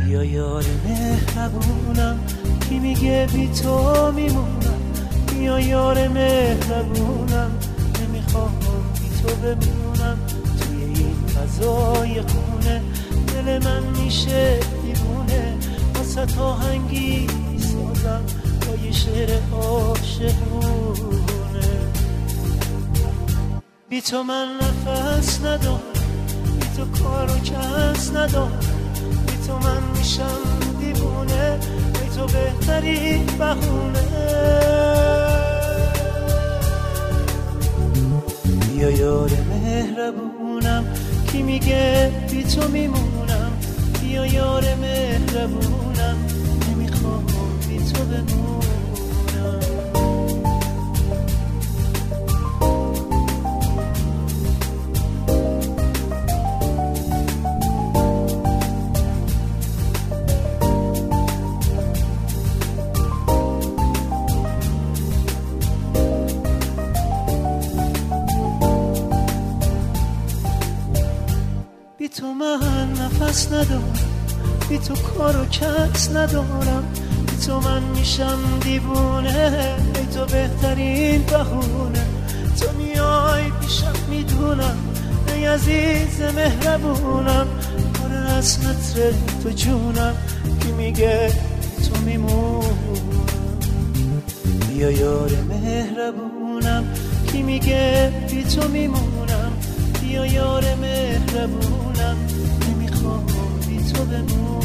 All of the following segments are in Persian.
بیا یار مهربونم کی میگه بی تو میمونم، بیا یار مهربونم نمیخوام بی تو بمونم. توی این فضای خونه دل من میشه دیوونه، واسه آهنگی سازم با یه شعر عاشقونه. بی تو من نفس ندارم، بی تو کار و کس ندارم، بی تو من میشم دیوونه، بی تو بهترین بهونه. بیا یار مهربونم کی میگه بی تو میمونم، بیا یار مهربونم نمیخوام بی تو بمونم. بی تو من نفس ندارم، بی تو کار و کس ندارم، بی تو من میشم دیوونه، بی تو بهترین بهونه. تو میای پیشم میدونم ای عزیز مهربونم، پر از متر تو جونم کی میگه تو میمونم. بیا یار مهربونم کی میگه بی تو میمونم، بیا یار مهربونم نمیخوام بی تو بمونم.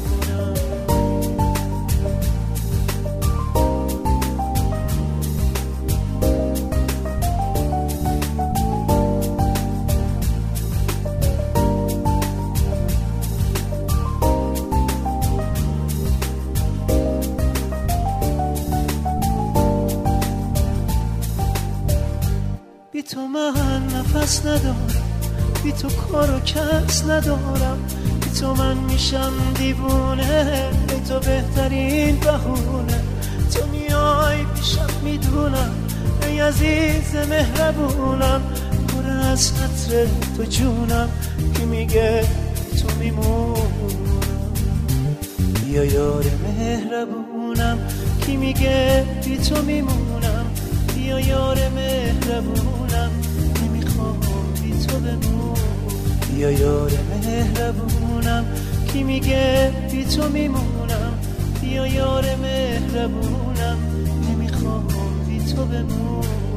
بی تو من نفس ندارم، بی تو کار و کس ندارم، بی تو من میشم دیوونه، بی تو بهترین بهونه. تو میای پیشم میدونم ای عزیز مهربونم، پر از خاطر تو جونم کی میگه تو میمونم. بیا یار مهربونم کی میگه بی تو میمونم، بیا یار مهربونم نمیخوام بی تو بمونم. بیا یار مهربونم کی میگه بی تو میمونم، بیا یار مهربونم نمیخوام بی تو بمونم.